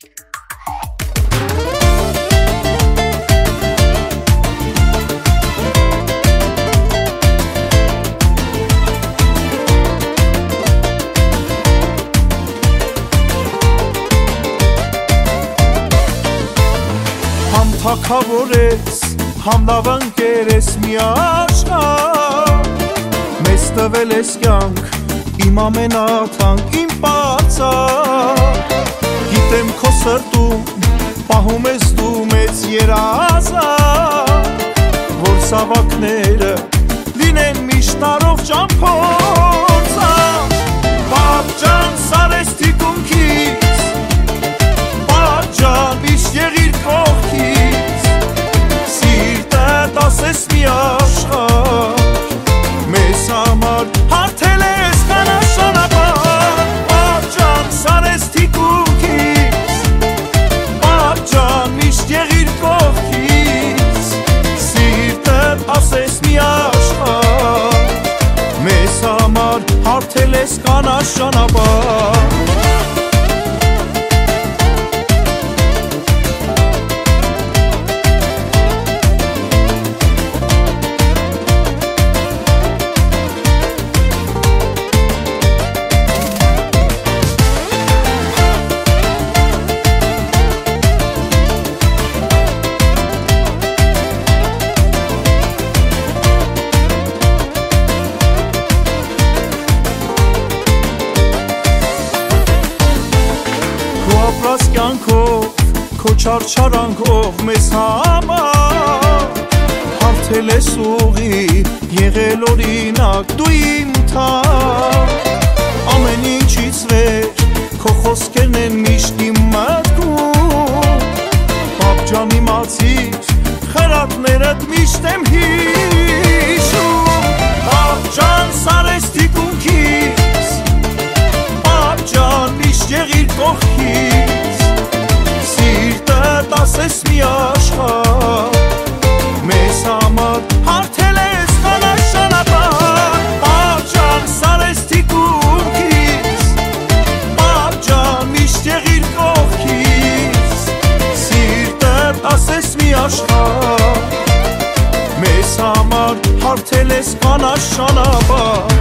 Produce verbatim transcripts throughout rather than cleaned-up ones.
Թագավոր ես, համ լավ ընկեր ես մի աշխարհ, մեզ տվել ես կյանք, իմ ամենաթանկ, իմ պարծառ, գիտեմ քո սրտում, պահում ես դու մեծ երազանք, որ զավակները լինեն միշտ առողջ ամփոփած, պապ ջան սարես թիկունքից, պապ ջան միշտ եղիր կողքից, ասես մի աշխարհ, մեզ համար հարթել ես կանաչ ճանապարհ, պապ ջան սարես թիկունքից, պապ ջան միշտ եղիր կողքից, սիրտդ ասես մի աշխարհ, մեզ համար հարթել ես կանաչ ճանապարհ. Քո չարչարանքով մեզ համար հարթել ես ուղի, եղել օրինակ դու իմ թաղ, ամեն ինչից վեր քո խոսքերն են միշտ իմ մտքում, պապ ջան իմացիր խրատներդ միշտ եմ հիշում, պապ ջան սարես թիկունքից, պապ ջան միշտ եղիր կողքից, սիրտդ ասես մի աշխարհ, մեզ համար հարթել ես կանաչ ճանապարհ, պապ ջան սարես թիկունքից, պապ ջան միշտ եղիր կողքից, սիրտդ ասես մի աշխարհ, մեզ համար հարթել ես կանաչ ճանապարհ.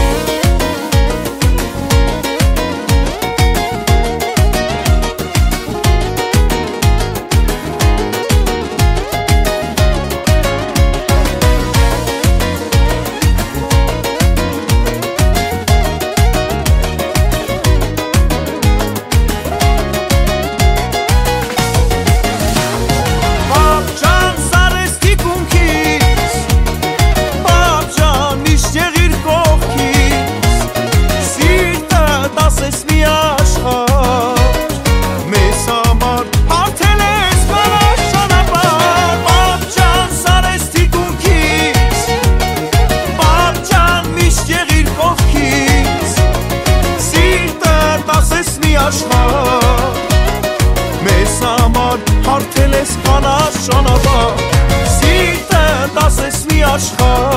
Մեզ համար հարթել ես կանաչ ճանապարհ, սիրտդ ասես մի աշխարհ,